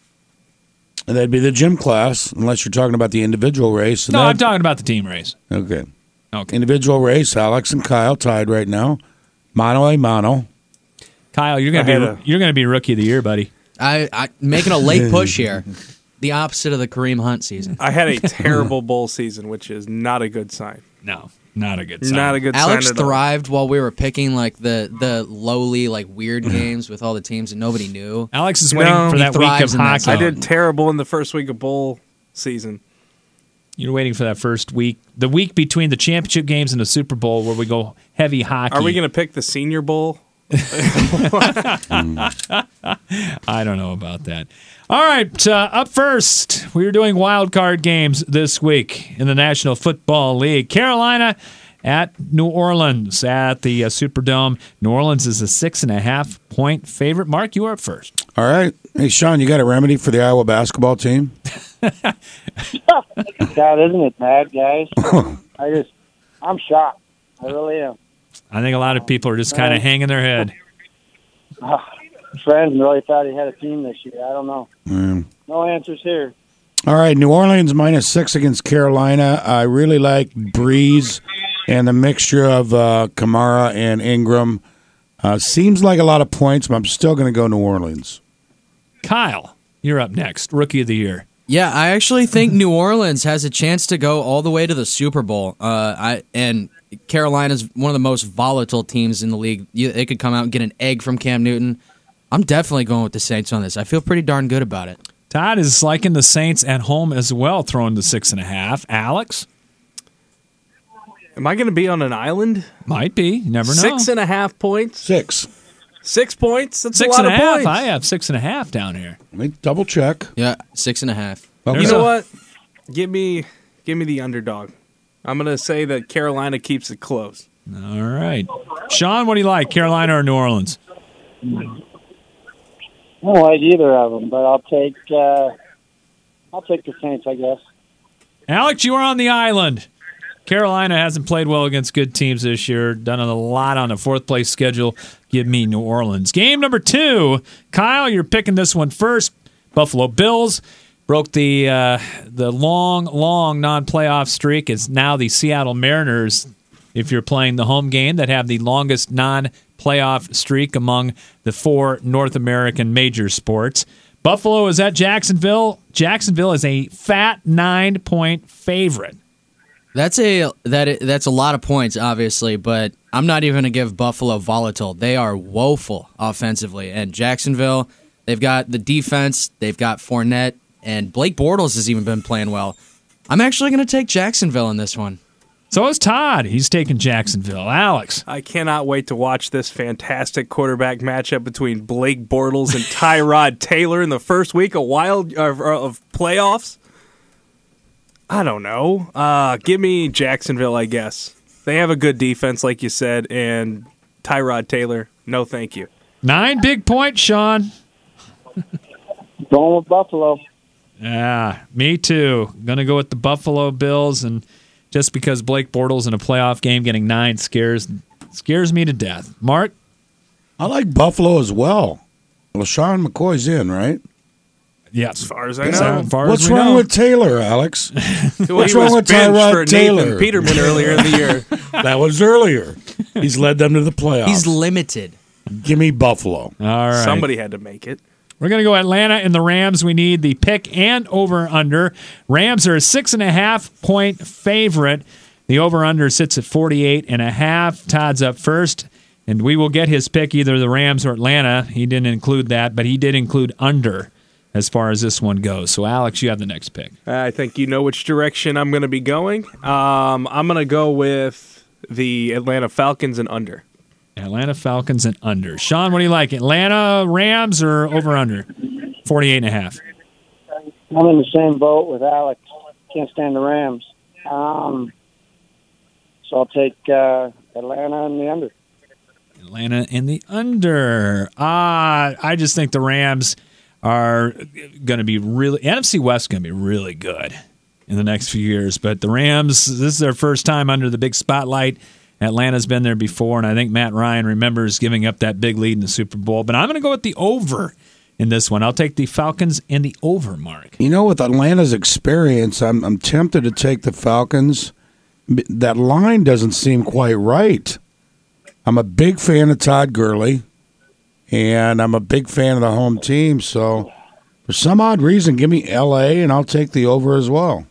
And that'd be the gym class, unless you're talking about the individual race. And No, that- I'm talking about the team race. Okay. Okay. Individual race, Alex and Kyle tied right now. Mano a mano. Kyle, you're gonna I had be a- you're gonna be rookie of the year, buddy. I, I making a late push here. The opposite of the Kareem Hunt season. I had a terrible bowl season, which is not a good sign. No, not a good sign. Not a good Alex sign at all. thrived while we were picking like the the lowly, like weird games with all the teams that nobody knew. Alex is No. waiting for He that week of thrives in that hockey. zone. I did terrible in the first week of bowl season. You're waiting for that first week, the week between the championship games and the Super Bowl, where we go heavy hockey. Are we going to pick the Senior Bowl? I don't know about that. All right, uh, up first, we are doing wild card games this week in the National Football League. Carolina at New Orleans at the uh, Superdome. New Orleans is a six and a half point favorite. Mark, you are up first. All right. Hey, Sean, you got a remedy for the Iowa basketball team? God, isn't it bad, guys? I just, I'm shocked. I really am. I think a lot of people are just kind of hanging their head. Uh, friends really thought he had a team this year. I don't know. Mm. No answers here. All right, New Orleans minus six against Carolina. I really like Breeze and the mixture of uh, Kamara and Ingram. Uh, seems like a lot of points, but I'm still going to go New Orleans. Kyle, you're up next. Rookie of the year. Yeah, I actually think New Orleans has a chance to go all the way to the Super Bowl. Uh, I and Carolina's one of the most volatile teams in the league. You, they could come out and get an egg from Cam Newton. I'm definitely going with the Saints on this. I feel pretty darn good about it. Todd is liking the Saints at home as well, throwing the six and a half. Alex? Am I going to be on an island? Might be. You never know. Six and a half points? Six. Six points? That's Six a lot and a of half. points. I have six and a half down here. Let me double check. Yeah, six and a half. Okay. You know what? Give me, give me the underdog. I'm going to say that Carolina keeps it close. All right. Sean, what do you like, Carolina or New Orleans? I don't like either of them, but I'll take, uh, I'll take the Saints, I guess. Alex, you are on the island. Carolina hasn't played well against good teams this year. Done a lot on a fourth place schedule. Give me New Orleans. Game number two. Kyle, you're picking this one first. Buffalo Bills broke the uh, the long, long non-playoff streak. It's now the Seattle Mariners, if you're playing the home game, that have the longest non-playoff streak among the four North American major sports. Buffalo is at Jacksonville. Jacksonville is a fat nine-point favorite. That's a that that's a lot of points, obviously, but I'm not even going to give Buffalo volatile. They are woeful offensively, and Jacksonville, they've got the defense, they've got Fournette, and Blake Bortles has even been playing well. I'm actually going to take Jacksonville in this one. So is Todd. He's taking Jacksonville. Alex. I cannot wait to watch this fantastic quarterback matchup between Blake Bortles and Tyrod Taylor in the first week of wild of, of playoffs. I don't know. Uh, give me Jacksonville, I guess. They have a good defense, like you said, and Tyrod Taylor, no thank you. Nine big points, Sean. Going with Buffalo. Yeah, me too. Going to go with the Buffalo Bills, and just because Blake Bortles in a playoff game getting nine scares scares me to death. Mark? I like Buffalo as well. Well, Sean McCoy's in, right? Yeah, as far as I know. As far What's as we wrong know. with Taylor, Alex? Well, What's he wrong was with benched Tyrod for Taylor? Nathan Peterman earlier in the year. That was earlier. He's led them to the playoffs. He's limited. Give me Buffalo. All right. Somebody had to make it. We're going to go Atlanta and the Rams. We need the pick and over-under. Rams are a six and a half point favorite. The over-under sits at forty-eight and a half. Todd's up first, and we will get his pick, either the Rams or Atlanta. He didn't include that, but he did include under as far as this one goes. So, Alex, you have the next pick. I think you know which direction I'm going to be going. Um, I'm going to go with the Atlanta Falcons and under. Atlanta Falcons and under. Sean, what do you like? Atlanta Rams or over-under? forty-eight and a half. I'm in the same boat with Alex. Can't stand the Rams. Um, so I'll take uh, Atlanta and the under. Atlanta in the under. Ah, I just think the Rams are going to be really – N F C West going to be really good in the next few years. But the Rams, this is their first time under the big spotlight. Atlanta's been there before, and I think Matt Ryan remembers giving up that big lead in the Super Bowl. But I'm going to go with the over in this one. I'll take the Falcons and the over, Mark. You know, with Atlanta's experience, I'm, I'm tempted to take the Falcons. That line doesn't seem quite right. I'm a big fan of Todd Gurley, and I'm a big fan of the home team. So for some odd reason, give me L A, and I'll take the over as well.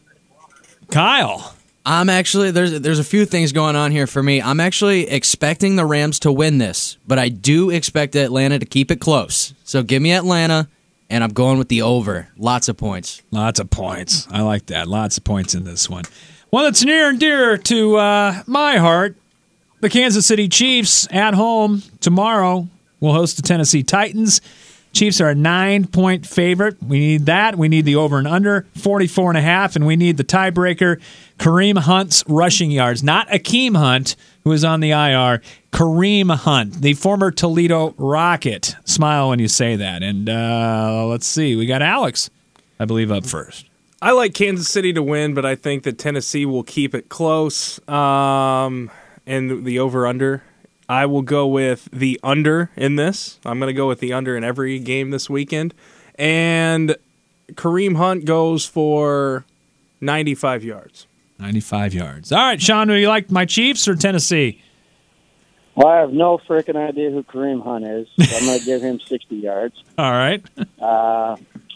Kyle. I'm actually there's there's a few things going on here for me. I'm actually expecting the Rams to win this, but I do expect Atlanta to keep it close. So give me Atlanta, and I'm going with the over. Lots of points. Lots of points. I like that. Lots of points in this one. One that's near and dear to uh, my heart, the Kansas City Chiefs at home tomorrow will host the Tennessee Titans. Chiefs are a nine-point favorite. We need that. We need the over and under, forty-four and a half, and we need the tiebreaker, Kareem Hunt's rushing yards. Not Akeem Hunt, who is on the I R. Kareem Hunt, the former Toledo Rocket. Smile when you say that. And uh, let's see. We got Alex, I believe, up first. I like Kansas City to win, but I think that Tennessee will keep it close. Um, and the over-under, I will go with the under in this. I'm going to go with the under in every game this weekend. And Kareem Hunt goes for ninety-five yards. ninety-five yards. All right, Sean, do you like my Chiefs or Tennessee? Well, I have no freaking idea who Kareem Hunt is, so I'm going to give him sixty yards. All right. uh,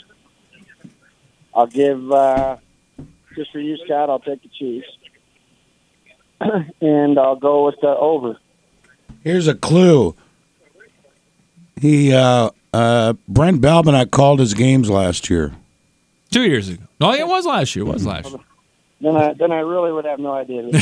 I'll give, uh, just for you, Scott, I'll take the Chiefs. And I'll go with the over. Here's a clue. He uh, uh, Brent Balbinot called his games last year. Two years ago. No, it was last year. It was last year. Then I then I really would have no idea. Who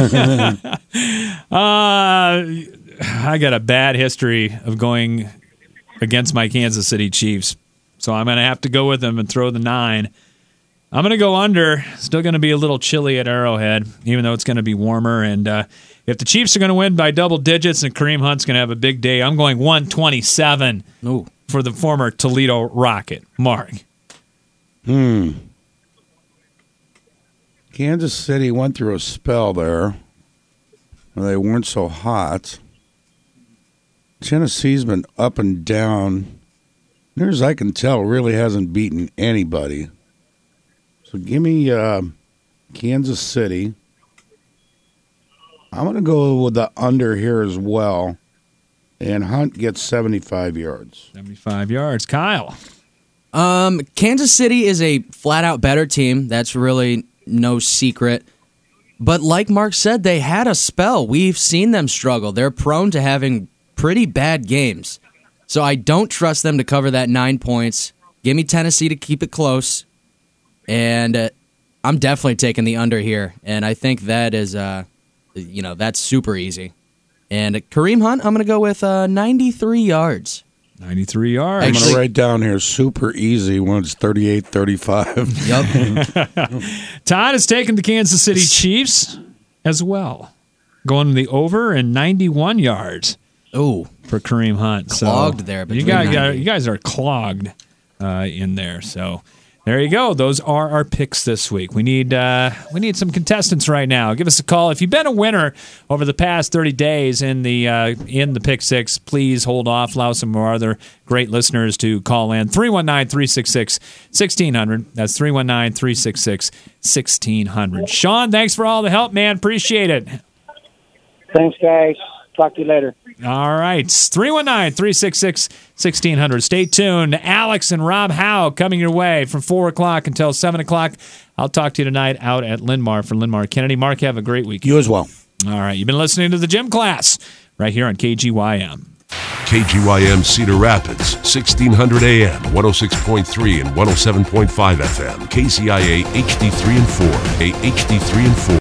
uh, I got a bad history of going against my Kansas City Chiefs, so I'm going to have to go with them and throw the nine. I'm going to go under. Still going to be a little chilly at Arrowhead, even though it's going to be warmer. And uh, if the Chiefs are going to win by double digits and Kareem Hunt's going to have a big day, I'm going one twenty-seven Ooh. for the former Toledo Rocket. Mark. Hmm. Kansas City went through a spell there where they weren't so hot. Tennessee's been up and down. Near as I can tell, really hasn't beaten anybody. So give me uh, Kansas City. I'm going to go with the under here as well. And Hunt gets seventy-five yards. seventy-five yards. Kyle. Um, Kansas City is a flat-out better team. That's really no secret. But like Mark said, they had a spell. We've seen them struggle. They're prone to having pretty bad games. So I don't trust them to cover that nine points. Give me Tennessee to keep it close. And uh, I'm definitely taking the under here. And I think that is, uh, you know, that's super easy. And Kareem Hunt, I'm going to go with uh, ninety-three yards. ninety-three yards. I'm going to write down here super easy when it's thirty-eight thirty-five. Yep. Todd has taken the Kansas City Chiefs as well. Going to the over and ninety-one yards. Oh, for Kareem Hunt. Clogged so there. You guys, are, you guys are clogged uh, in there. So there you go. Those are our picks this week. We need uh, we need some contestants right now. Give us a call if you've been a winner over the past thirty days in the uh, in the Pick Six. Please hold off. Allow some more other great listeners to call in. three one nine, three six six, one six zero zero. That's three one nine, three six six, one six zero zero. Sean, thanks for all the help, man. Appreciate it. Thanks, guys. Talk to you later. All right. three one nine, three six six, one six zero zero. Stay tuned. Alex and Rob Howe coming your way from four o'clock until seven o'clock. I'll talk to you tonight out at Linmar for Linmar Kennedy. Mark, have a great week. You as well. All right. You've been listening to the Gym Class right here on K G Y M. K G Y M Cedar Rapids, sixteen hundred A M, one oh six point three and one oh seven point five F M. K C I A H D three and four, A H D three and four.